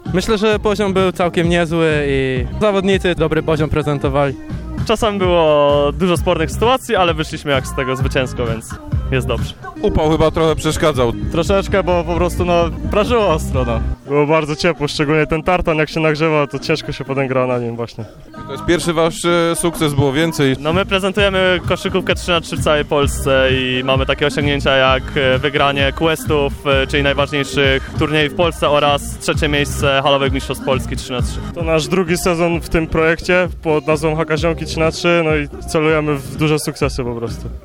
Myślę, że poziom był całkiem niezły i zawodnicy dobry poziom prezentowali. Czasem było dużo spornych sytuacji, ale wyszliśmy jak z tego zwycięsko, więc jest dobrze. Upał chyba trochę przeszkadzał. Troszeczkę, bo po prostu prażyło ostro. Było bardzo ciepło, szczególnie ten tartan jak się nagrzewa, to ciężko się potem gra na nim właśnie. To jest pierwszy wasz sukces, było więcej. My prezentujemy koszykówkę 3x3 w całej Polsce i mamy takie osiągnięcia jak wygranie Questów, czyli najważniejszych turniejów w Polsce oraz 3. miejsce halowych mistrzostw Polski 3x3. To nasz drugi sezon w tym projekcie pod nazwą Haka Ziomki 3x3, i celujemy w duże sukcesy po prostu.